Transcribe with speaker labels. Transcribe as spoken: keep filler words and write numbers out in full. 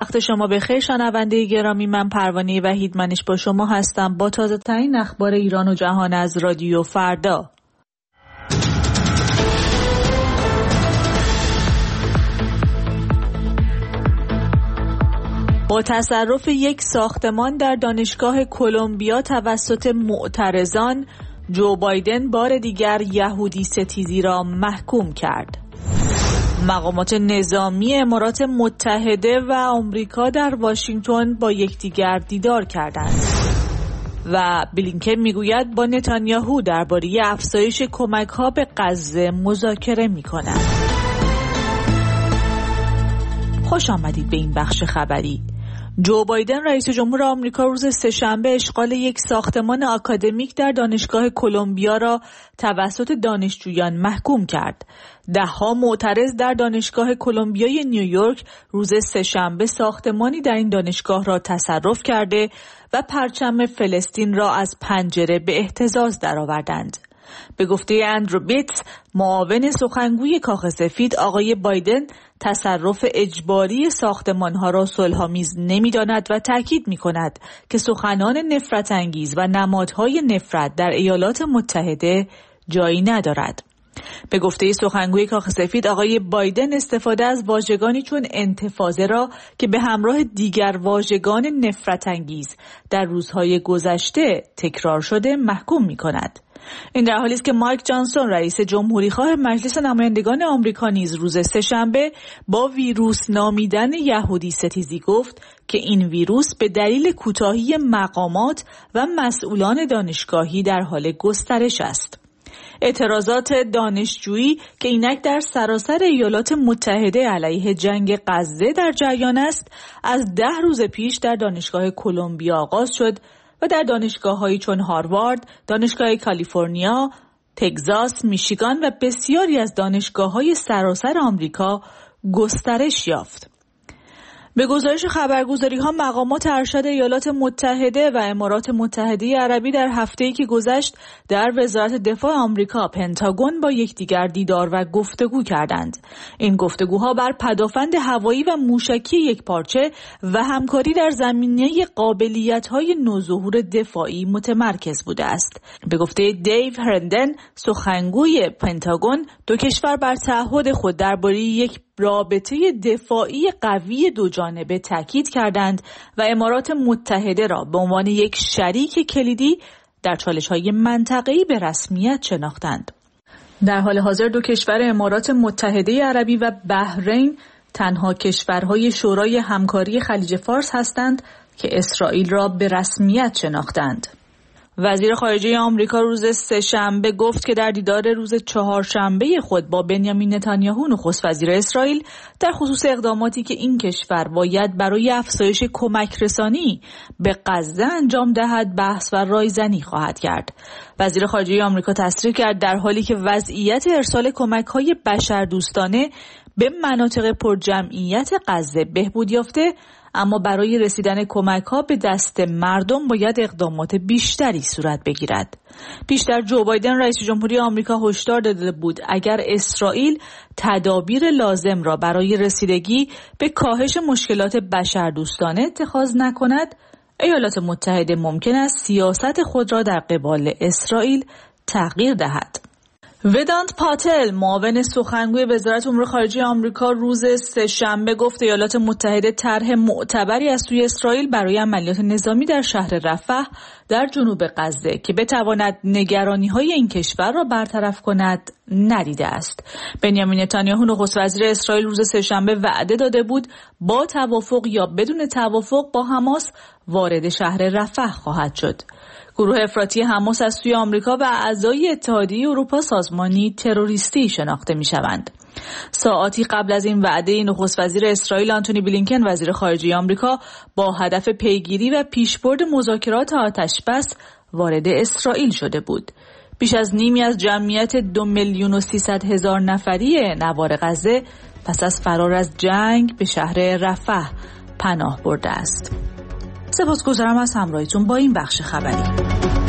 Speaker 1: وقت شما بخیر شنونده گرامی. من پروانه وحیدمنش با شما هستم با تازه ترین اخبار ایران و جهان از رادیو فردا. با تصرف یک ساختمان در دانشگاه کلمبیا توسط معترضان، جو بایدن بار دیگر یهودی ستیزی را محکوم کرد. مقامات نظامی امارات متحده و آمریکا در واشنگتن با یکدیگر دیدار کردند و بلینکن میگوید با نتانیاهو درباره افزایش کمک‌ها به غزه مذاکره می‌کند. خوش آمدید به این بخش خبری. جو بایدن رئیس جمهور آمریکا روز سه‌شنبه اشغال یک ساختمان آکادمیک در دانشگاه کلمبیا را توسط دانشجویان محکوم کرد. ده‌ها معترض در دانشگاه کلمبیای نیویورک روز سه‌شنبه ساختمانی در این دانشگاه را تصرف کرده و پرچم فلسطین را از پنجره به اهتزاز درآوردند. به گفته اندرو بیتس، معاون سخنگوی کاخ سفید، آقای بایدن تصرف اجباری ساختمان‌ها را صلح‌آمیز نمی‌داند و تاکید می‌کند که سخنان نفرت انگیز و نمادهای نفرت در ایالات متحده جایی ندارد. به گفته سخنگوی کاخ سفید، آقای بایدن استفاده از واژگانی چون انتفاضه را که به همراه دیگر واژگان نفرت انگیز در روزهای گذشته تکرار شده محکوم می‌کند. این در حالی است که مایک جانسون رئیس جمهوری خواه مجلس نمایندگان آمریکا نیز روز سه‌شنبه با ویروس نامیدن یهودی ستیزی گفت که این ویروس به دلیل کوتاهی مقامات و مسئولان دانشگاهی در حال گسترش است. اعتراضات دانشجویی که اینک در سراسر ایالات متحده علیه جنگ غزه در جریان است، از ده روز پیش در دانشگاه کلمبیا آغاز شد و در دانشگاه‌هایی چون هاروارد، دانشگاه کالیفرنیا، تگزاس، میشیگان و بسیاری از دانشگاه‌های سراسر آمریکا گسترش یافت. به گزارش خبرگزاری‌ها، مقامات ارشد ایالات متحده و امارات متحده عربی در هفته‌ای که گذشت در وزارت دفاع آمریکا پنتاگون با یکدیگر دیدار و گفتگو کردند. این گفتگوها بر پدافند هوایی و موشکی یکپارچه و همکاری در زمینه قابلیت‌های نوظهور دفاعی متمرکز بوده است. به گفته دیو هرندن، سخنگوی پنتاگون، دو کشور بر تعهد خود درباره یک رابطه دفاعی قوی دو جانبه تاکید کردند و امارات متحده را به عنوان یک شریک کلیدی در چالش‌های منطقه‌ای به رسمیت شناختند. در حال حاضر دو کشور امارات متحده عربی و بحرین تنها کشورهای شورای همکاری خلیج فارس هستند که اسرائیل را به رسمیت شناختند. وزیر خارجه آمریکا روز سه‌شنبه گفت که در دیدار روز چهارشنبه خود با بنیامین نتانیاهو نخست وزیر اسرائیل در خصوص اقداماتی که این کشور باید برای افزایش کمک رسانی به غزه انجام دهد بحث و رایزنی خواهد کرد. وزیر خارجه آمریکا تصریح کرد در حالی که وضعیت ارسال کمک‌های بشردوستانه به مناطق پرجمعیت غزه بهبود یافته، اما برای رسیدن کمک‌ها به دست مردم باید اقدامات بیشتری صورت بگیرد. پیشتر جو بایدن رئیس جمهوری آمریکا هشدار داده بود اگر اسرائیل تدابیر لازم را برای رسیدگی به کاهش مشکلات بشردوستانه اتخاذ نکند، ایالات متحده ممکن است سیاست خود را در قبال اسرائیل تغییر دهد. ودانت پاتل، معاون سخنگوی وزارت امور خارجه آمریکا، روز سه‌شنبه گفت ایالات متحده طرح معتبری از سوی اسرائیل برای عملیات نظامی در شهر رفح در جنوب غزه که بتواند نگرانی‌های این کشور را برطرف کند ندیده است. بنیامین نتانیاهو نخست وزیر اسرائیل روز سه‌شنبه وعده داده بود با توافق یا بدون توافق با حماس وارد شهر رفح خواهد شد. گروه افراطی حماس از سوی آمریکا و اعضای اتحادیه اروپا سازمانی تروریستی شناخته می‌شوند. ساعاتی قبل از این وعده، نخست وزیر اسرائیل آنتونی بلینکن وزیر خارجه آمریکا با هدف پیگیری و پیشبرد مذاکرات آتشبس وارد اسرائیل شده بود. بیش از نیمی از جمعیت دو میلیون و سیصد هزار نفری نوار غزه پس از فرار از جنگ به شهر رفح پناه برده است. سپاسگزارم از همراهیتون با این بخش خبری.